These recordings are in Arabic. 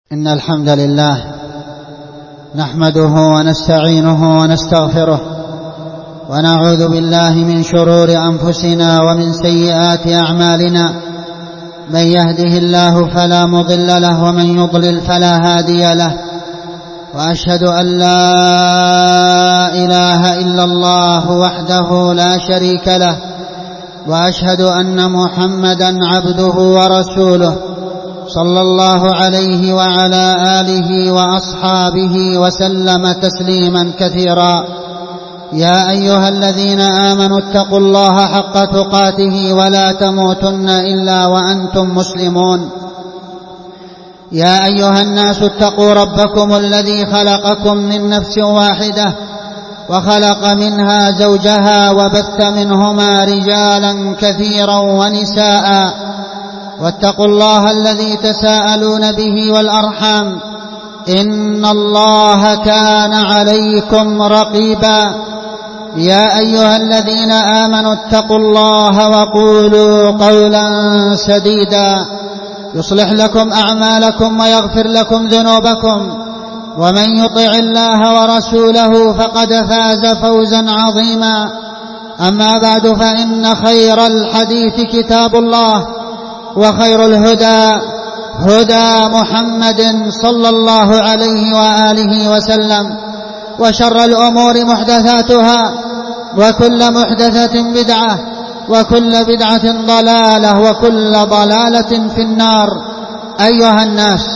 إن الحمد لله نحمده ونستعينه ونستغفره ونعوذ بالله من شرور أنفسنا ومن سيئات أعمالنا. من يهده الله فلا مضل له ومن يضلل فلا هادي له، وأشهد أن لا إله إلا الله وحده لا شريك له، وأشهد أن محمدا عبده ورسوله صلى الله عليه وعلى آله وأصحابه وسلم تسليما كثيرا. يا أيها الذين آمنوا اتقوا الله حق تقاته ولا تموتن إلا وأنتم مسلمون. يا أيها الناس اتقوا ربكم الذي خلقكم من نفس واحدة وخلق منها زوجها وبث منهما رجالا كثيرا ونساء، واتقوا الله الذي تساءلون به والأرحام إن الله كان عليكم رقيبا. يا أيها الذين آمنوا اتقوا الله وقولوا قولا سديدا يصلح لكم أعمالكم ويغفر لكم ذنوبكم، ومن يطع الله ورسوله فقد فاز فوزا عظيما. أما بعد، فإن خير الحديث كتاب الله، وخير الهدى هدى محمد صلى الله عليه وآله وسلم، وشر الأمور محدثاتها، وكل محدثة بدعة، وكل بدعة ضلالة، وكل ضلالة في النار. أيها الناس،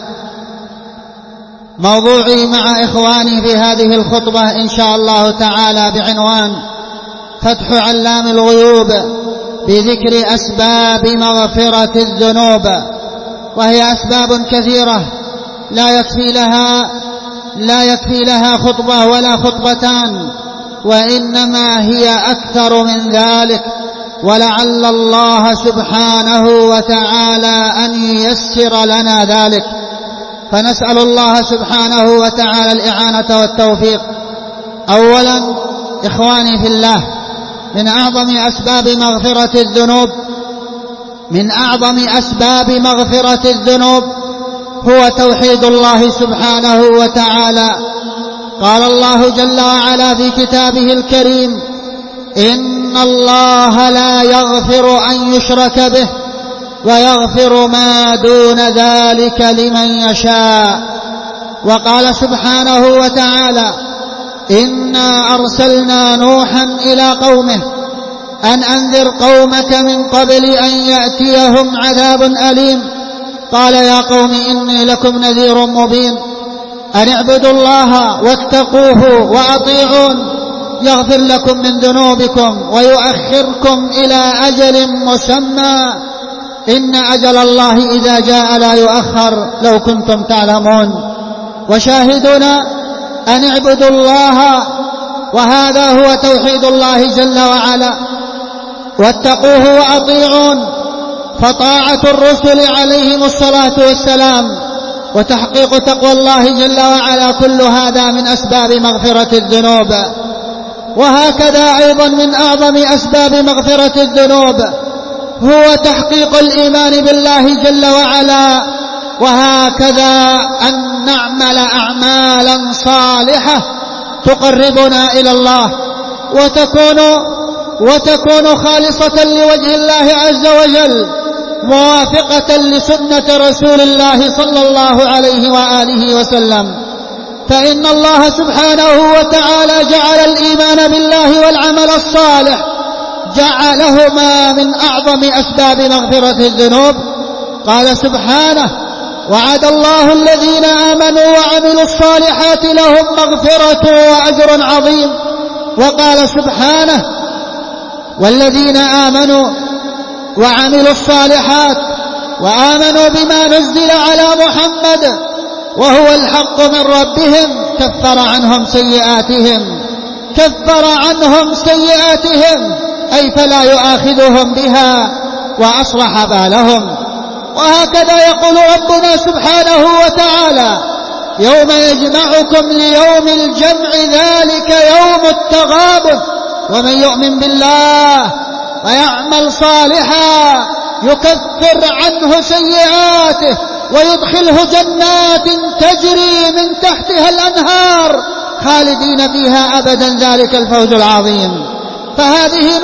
موضوعي مع إخواني في هذه الخطبة إن شاء الله تعالى بعنوان فتح علام الغيوب بذكر أسباب مغفرة الذنوب، وهي أسباب كثيرة لا يكفي لها خطبة ولا خطبتان، وإنما هي أكثر من ذلك، ولعل الله سبحانه وتعالى أن ييسر لنا ذلك، فنسأل الله سبحانه وتعالى الإعانة والتوفيق. أولا إخواني في الله، من أعظم أسباب مغفرة الذنوب هو توحيد الله سبحانه وتعالى. قال الله جل وعلا في كتابه الكريم: إن الله لا يغفر أن يشرك به ويغفر ما دون ذلك لمن يشاء. وقال سبحانه وتعالى: إنا أرسلنا نوحا إلى قومه أن أنذر قومك من قبل أن يأتيهم عذاب أليم. قال: يا قوم إني لكم نذير مبين، أن اعبدوا الله واتقوه وأطيعون يغفر لكم من ذنوبكم ويؤخركم إلى أجل مسمى، إن أجل الله إذا جاء لا يؤخر لو كنتم تعلمون. وشاهدنا أن اعبدوا الله، وهذا هو توحيد الله جل وعلا، واتقوه وأطيعون، فطاعة الرسل عليهم الصلاة والسلام وتحقيق تقوى الله جل وعلا، كل هذا من أسباب مغفرة الذنوب. وهكذا أيضا من أعظم أسباب مغفرة الذنوب هو تحقيق الإيمان بالله جل وعلا، وهكذا أن نعمل أعمالا صالحة تقربنا إلى الله وتكون خالصة لوجه الله عز وجل، موافقة لسنة رسول الله صلى الله عليه وآله وسلم. فإن الله سبحانه وتعالى جعل الإيمان بالله والعمل الصالح جعلهما من أعظم أسباب مغفرة الذنوب. قال سبحانه: وعد الله الذين آمنوا وعملوا الصالحات لهم مغفرة وأجر عظيم. وقال سبحانه: والذين آمنوا وعملوا الصالحات وآمنوا بما نزل على محمد وهو الحق من ربهم كفر عنهم سيئاتهم أي فلا يؤاخذهم بها وأصلح بالهم. وهكذا يقول ربنا سبحانه وتعالى: يوم يجمعكم ليوم الجمع ذلك يوم التغابن، ومن يؤمن بالله ويعمل صالحا يكفر عنه سيئاته ويدخله جنات تجري من تحتها الأنهار خالدين فيها أبدا، ذلك الفوز العظيم. فهذه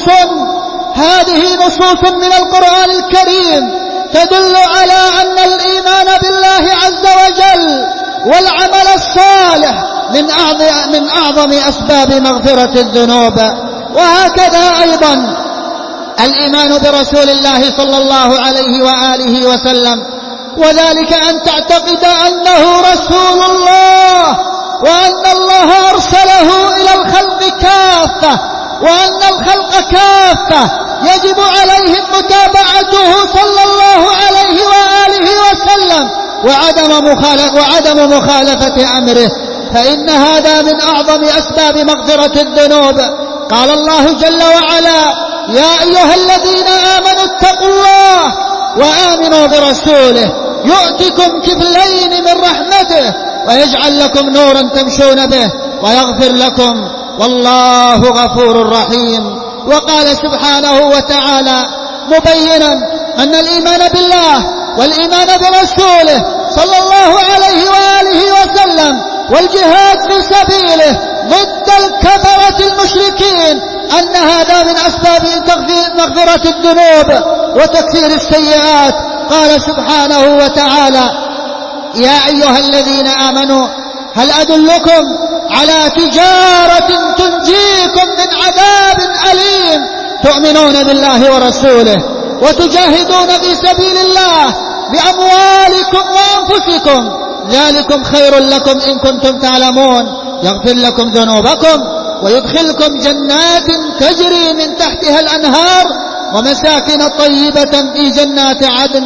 نصوص من القرآن الكريم تدل على أن الإيمان بالله عز وجل والعمل الصالح من أعظم أسباب مغفرة الذنوب. وهكذا أيضا الإيمان برسول الله صلى الله عليه وآله وسلم، وذلك أن تعتقد أنه رسول الله، وأن الله أرسله إلى الخلق كافة، وأن الخلق كافة يجب عليهم متابعته صلى الله عليه وآله وسلم وعدم مخالفة أمره، فإن هذا من أعظم أسباب مغفرة الذنوب. قال الله جل وعلا: يا أيها الذين آمنوا اتقوا الله وآمنوا برسوله يؤتكم كفلين من رحمته ويجعل لكم نورا تمشون به ويغفر لكم والله غفور رحيم. وقال سبحانه وتعالى مبينا أن الإيمان بالله والإيمان برسوله صلى الله عليه وآله وسلم والجهاد في سبيله ضد الكفرة المشركين أن هذا من أسباب مغفرة الذنوب وتكفير السيئات. قال سبحانه وتعالى: يا أيها الذين آمنوا هل أدلكم على تجارة تنجيكم من عذاب أليم تؤمنون بالله ورسوله وتجاهدون في سبيل الله بأموالكم وأنفسكم ذلكم خير لكم إن كنتم تعلمون يغفر لكم ذنوبكم ويدخلكم جنات تجري من تحتها الأنهار ومساكن طيبة في جنات عدن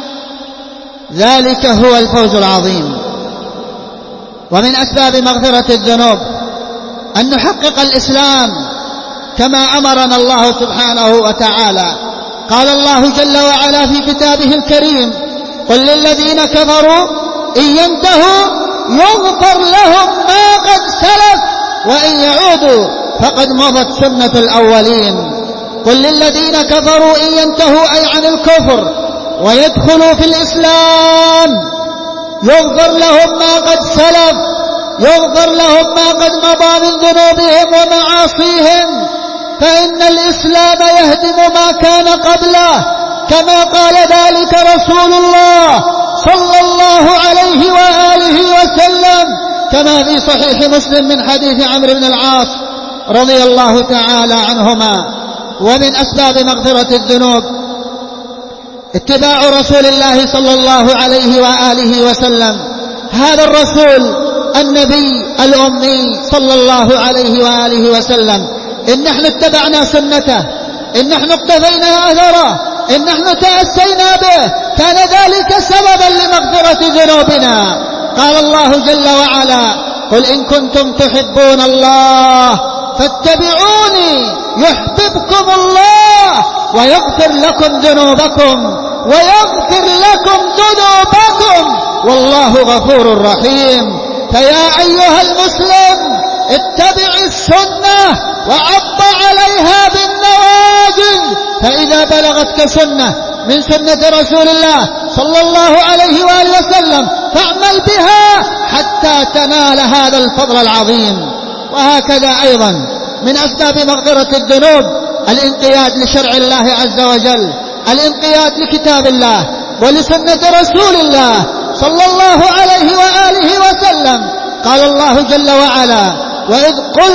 ذلك هو الفوز العظيم. ومن أسباب مغفرة الذنوب أن نحقق الإسلام كما أمرنا الله سبحانه وتعالى. قال الله جل وعلا في كتابه الكريم: قل للذين كفروا إن ينتهوا يغفر لهم ما قد سلف وإن يعودوا فقد مضت سنة الأولين. قل للذين كفروا إن ينتهوا أي عن الكفر ويدخلوا في الإسلام يغفر لهم ما قد سلف، يغفر لهم ما قد مضى من ذنوبهم ومعاصيهم، فإن الإسلام يهدم ما كان قبله كما قال ذلك رسول الله صلى الله عليه وآله وسلم كما في صحيح مسلم من حديث عمرو بن العاص رضي الله تعالى عنهما. ومن أسباب مغفرة الذنوب اتباع رسول الله صلى الله عليه وآله وسلم، هذا الرسول النبي الأمي صلى الله عليه وآله وسلم. إن نحن اتبعنا سنته، إن نحن اقتفينا أثره، إن نحن تأسينا به، كان ذلك سببا لمغفرة ذنوبنا. قال الله جل وعلا: قل إن كنتم تحبون الله فاتبعوني يحببكم الله ويغفر لكم ذنوبكم والله غفور رحيم. فيا أيها المسلم اتبع السنة وعض عليها بالنواجذ، فإذا بلغتك سنة من سنة رسول الله صلى الله عليه وآله وسلم فاعمل بها حتى تنال هذا الفضل العظيم. وهكذا أيضا من أسباب مغفرة الذنوب الانقياد لشرع الله عز وجل، الانقياد لكتاب الله ولسنة رسول الله صلى الله عليه وآله وسلم. قال الله جل وعلا: وإذ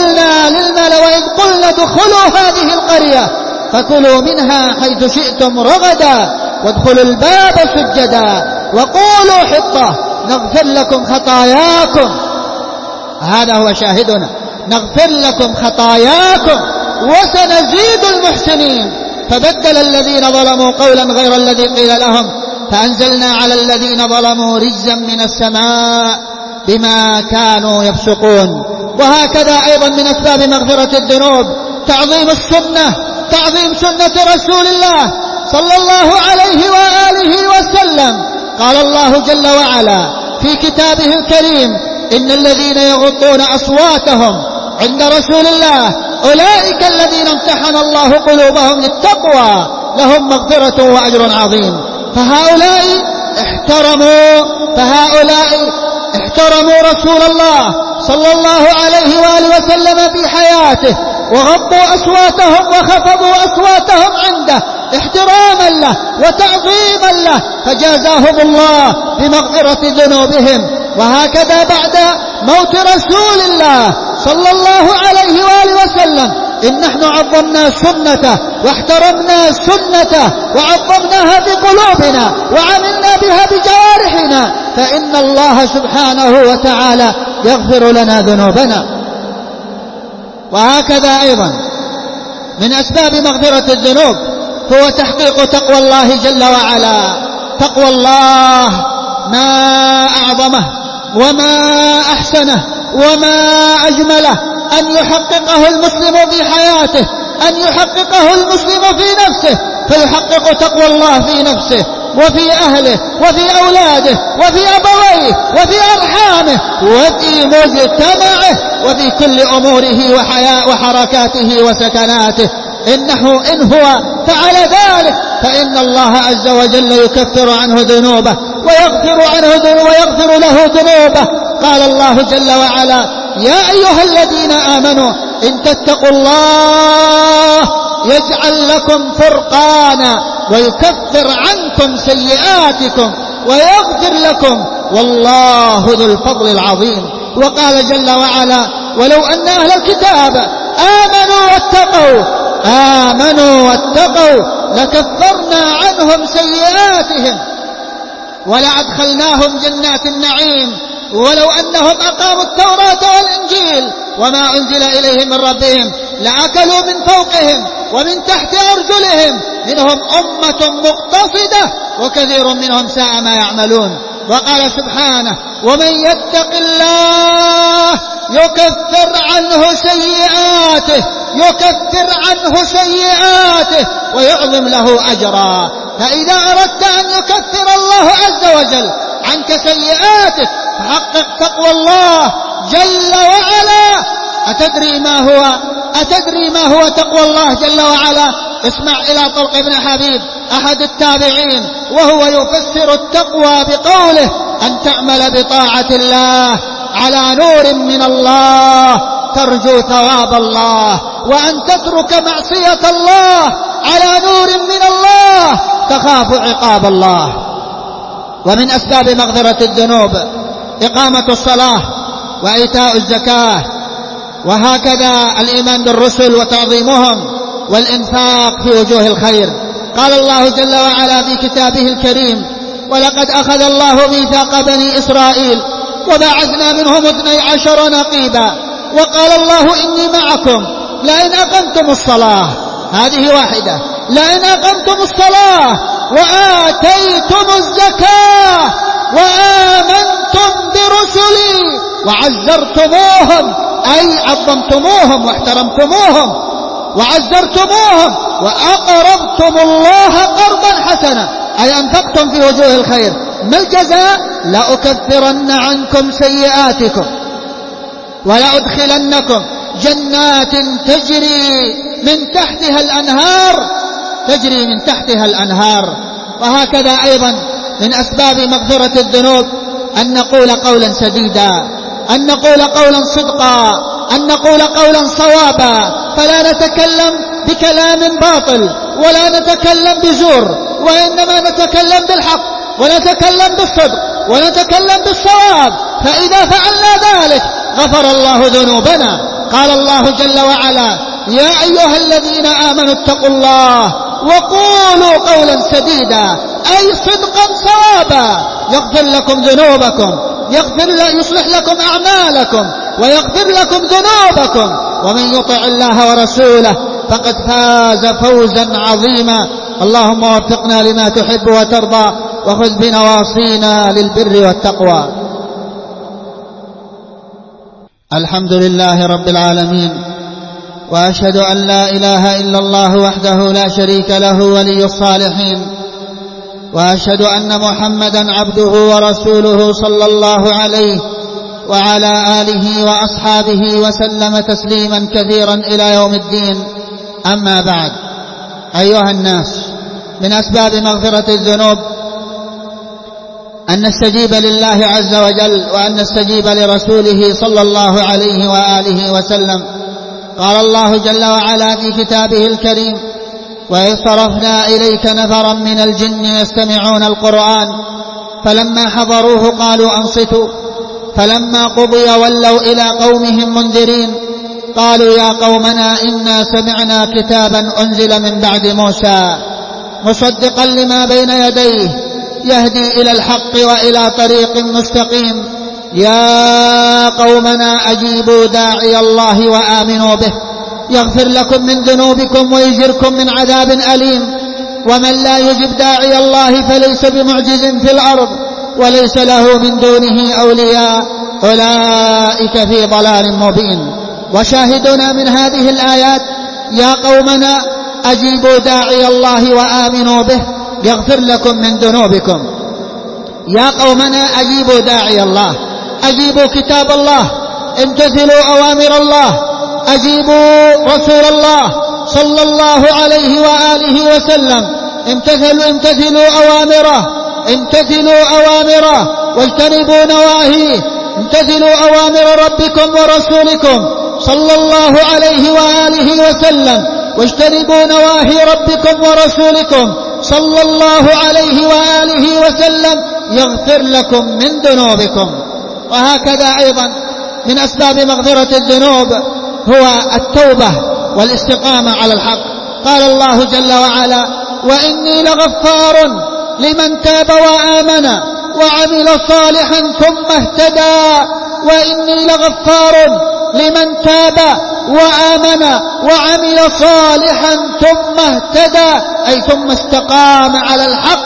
قلنا ادخلوا هذه القرية فكلوا منها حيث شئتم رغدا وادخلوا الباب سجدا وقولوا حطة نغفر لكم خطاياكم. هذا هو شاهدنا: نغفر لكم خطاياكم وسنزيد المحسنين. فبدل الذين ظلموا قولا غير الذي قيل لهم فأنزلنا على الذين ظلموا رجزا من السماء بما كانوا يفسقون. وهكذا أيضا من أسباب مغفرة الذنوب تعظيم السنة، تعظيم سنة رسول الله صلى الله عليه وآله وسلم. قال الله جل وعلا في كتابه الكريم: إن الذين يغضون أصواتهم عند رسول الله أولئك الذين امتحن الله قلوبهم للتقوى لهم مغفرة وأجر عظيم. فهؤلاء احترموا، فهؤلاء احترموا رسول الله صلى الله عليه وآله وسلم في حياته، وغضوا أصواتهم وخفضوا أصواتهم عنده احتراما له وتعظيما له، فجازاهم الله بمغفرة ذنوبهم. وهكذا بعد موت رسول الله صلى الله عليه وآله وسلم إن نحن عظمنا سنته واحترمنا سنته وعظمناها بقلوبنا وعملنا بها بجوارحنا، فإن الله سبحانه وتعالى يغفر لنا ذنوبنا. وهكذا أيضا من أسباب مغفرة الذنوب هو تحقيق تقوى الله جل وعلا. تقوى الله ما أعظمه وما أحسنه وما أجمله أن يحققه المسلم في حياته، أن يحققه المسلم في نفسه، فيحقق تقوى الله في نفسه وفي أهله وفي أولاده وفي أبويه وفي أرحامه وفي مجتمعه وفي كل أموره وحركاته وسكناته. إن هو فعل ذلك فإن الله عز وجل يكفر عنه ذنوبه ويغفر له ذنوبه. قال الله جل وعلا: يا أيها الذين آمنوا إن تتقوا الله يجعل لكم فرقانا ويكفر عنكم سيئاتكم ويغفر لكم والله ذو الفضل العظيم. وقال جل وعلا: ولو أن أهل الكتاب آمنوا واتقوا لكفرنا عنهم سيئاتهم ولأدخلناهم جنات النعيم ولو أنهم أقاموا التوراة والإنجيل وما أنزل إليهم من ربهم لأكلوا من فوقهم ومن تحت أرجلهم منهم أمة مقتصدة وكثير منهم ساء ما يعملون. وقال سبحانه: ومن يتق الله يكفر عنه سيئاته ويعظم له أجرا. فإذا أردت أن يكفر الله عز وجل عنك سيئاتك فحقق تقوى الله جل وعلا. أتدري ما هو تقوى الله جل وعلا؟ اسمع إلى طلق بن حبيب أحد التابعين وهو يفسر التقوى بقوله: أن تعمل بطاعة الله على نور من الله ترجو ثواب الله، وأن تترك معصية الله على نور من الله تخاف عقاب الله. ومن أسباب مغفرة الذنوب إقامة الصلاة وإيتاء الزكاة، وهكذا الإيمان بالرسل وتعظيمهم والإنفاق في وجوه الخير. قال الله جل وعلا في كتابه الكريم: ولقد أخذ الله ميثاق بني إسرائيل وبعثنا منهم 12 نقيبا وقال الله إني معكم لئن أقمتم الصلاة، هذه واحدة، لئن أقمتم الصلاة وآتيتم الزكاة وآمنتم برسلي وعزرتموهم، أي عظمتموهم واحترمتموهم وعزرتموهم وأقرضتم الله قرضا حسنا، أي أنفقتم في وجوه الخير. ما الجزاء؟ لأكفرن عنكم سيئاتكم ولأدخلنكم جنات تجري من تحتها الأنهار. وهكذا أيضا من أسباب مغفرة الذنوب أن نقول قولا سديدا، أن نقول قولا صدقا، أن نقول قولا صوابا، فلا نتكلم بكلام باطل ولا نتكلم بزور، وإنما نتكلم بالحق ونتكلم بالصدق ونتكلم بالصواب. فإذا فعلنا ذلك غفر الله ذنوبنا. قال الله جل وعلا: يا أيها الذين آمنوا اتقوا الله وقولوا قولا سديدا، أي صدقا صوابا، يغفر لكم ذنوبكم، يصلح لكم أعمالكم ويغفر لكم ذنوبكم، ومن يطع الله ورسوله فقد فاز فوزا عظيما. اللهم وفقنا لما تحب وترضى وخذ بنواصينا للبر والتقوى. الحمد لله رب العالمين، وأشهد أن لا إله إلا الله وحده لا شريك له ولي الصالحين، وأشهد أن محمدا عبده ورسوله صلى الله عليه وعلى آله وأصحابه وسلم تسليما كثيرا إلى يوم الدين. أما بعد، أيها الناس، من أسباب مغفرة الذنوب أن نستجيب لله عز وجل وأن نستجيب لرسوله صلى الله عليه وآله وسلم. قال الله جل وعلا في كتابه الكريم: وإذ صرفنا إليك نفرا من الجن يستمعون القرآن فلما حضروه قالوا أنصتوا فلما قضي ولوا إلى قومهم منذرين قالوا يا قومنا إنا سمعنا كتابا أنزل من بعد موسى مصدقا لما بين يديه يهدي إلى الحق وإلى طريق مستقيم يا قومنا أجيبوا داعي الله وآمنوا به يغفر لكم من ذنوبكم ويجركم من عذاب أليم ومن لا يجب داعي الله فليس بمعجز في الأرض وليس له من دونه أولياء أولئك في ضلال مبين. وشاهدنا من هذه الآيات: يا قومنا أجيبوا داعي الله وآمنوا به يغفر لكم من ذنوبكم. يا قومنا أجيبوا داعي الله، أجيبوا كتاب الله، امتثلوا أوامر الله، أجيبوا رسول الله صلى الله عليه وآله وسلم، امتثلوا أوامره واجتنبوا نواهيه، امتثلوا أوامر ربكم ورسولكم صلى الله عليه وآله وسلم واجتنبوا نواهي ربكم ورسولكم صلى الله عليه وآله وسلم يغفر لكم من ذنوبكم. وهكذا أيضا من أسباب مغفرة الذنوب هو التوبة والاستقامة على الحق. قال الله جل وعلا: وإني لغفار لمن تاب وآمن وعمل صالحا ثم اهتدى. وإني لغفار لمن تاب وآمن وعمل صالحا ثم اهتدى، أي ثم استقام على الحق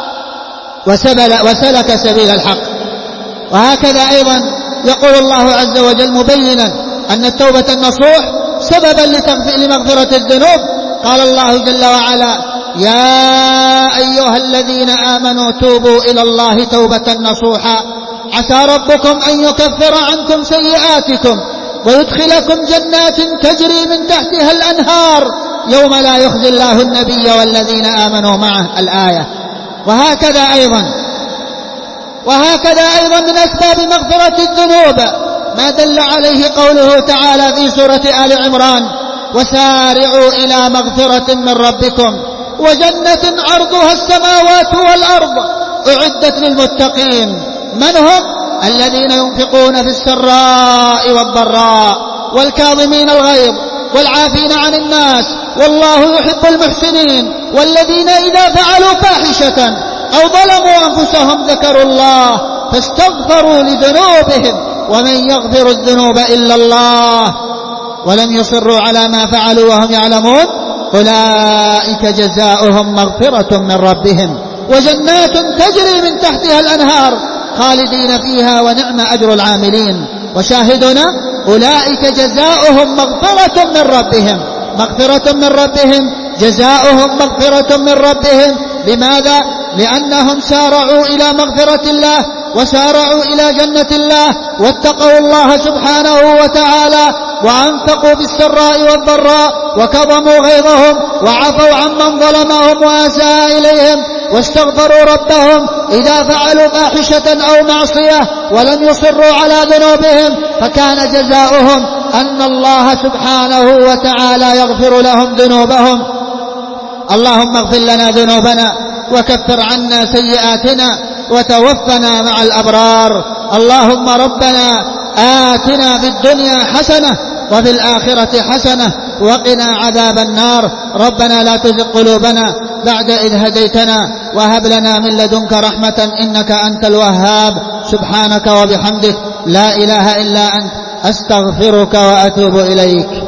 وسلك سبيل الحق. وهكذا أيضا يقول الله عز وجل مبينا أن التوبة النصوح سببا لمغفرة الذنوب. قال الله جل وعلا: يا أيها الذين آمنوا توبوا إلى الله توبة نصوحا عسى ربكم أن يكفر عنكم سيئاتكم ويدخلكم جنات تجري من تحتها الأنهار يوم لا يخزي الله النبي والذين آمنوا معه. الآية. وهكذا أيضا من أسباب مغفرة الذنوب ما دل عليه قوله تعالى في سورة آل عمران: وسارعوا إلى مغفرة من ربكم وجنة عرضها السماوات والأرض أعدت للمتقين. من هم؟ الذين ينفقون في السراء والضراء والكاظمين الغيظ والعافين عن الناس والله يحب المحسنين والذين إذا فعلوا فاحشة أو ظلموا أنفسهم ذكروا الله فاستغفروا لذنوبهم ومن يغفر الذنوب إلا الله ولم يصروا على ما فعلوا وهم يعلمون أولئك جزاؤهم مغفرة من ربهم وجنات تجري من تحتها الأنهار خالدين فيها ونعم أجر العاملين. وشاهدنا: أولئك جزاؤهم مغفرة من ربهم جزاؤهم مغفرة من ربهم. لماذا؟ لأنهم سارعوا إلى مغفرة الله وسارعوا إلى جنة الله واتقوا الله سبحانه وتعالى وأنفقوا بالسراء والضراء وكظموا غيظهم وعفوا عمن ظلمهم وأساء إليهم واستغفروا ربهم إذا فعلوا فاحشة أو معصية ولم يصروا على ذنوبهم فكان جزاؤهم أن الله سبحانه وتعالى يغفر لهم ذنوبهم. اللهم اغفر لنا ذنوبنا وكفر عنا سيئاتنا وتوفنا مع الأبرار. اللهم ربنا آتنا في الدنيا حسنة وفي الآخرة حسنة وقنا عذاب النار. ربنا لا تزغ قلوبنا بعد إذ هديتنا وهب لنا من لدنك رحمة إنك أنت الوهاب. سبحانك وبحمدك لا إله إلا أنت أستغفرك وأتوب إليك.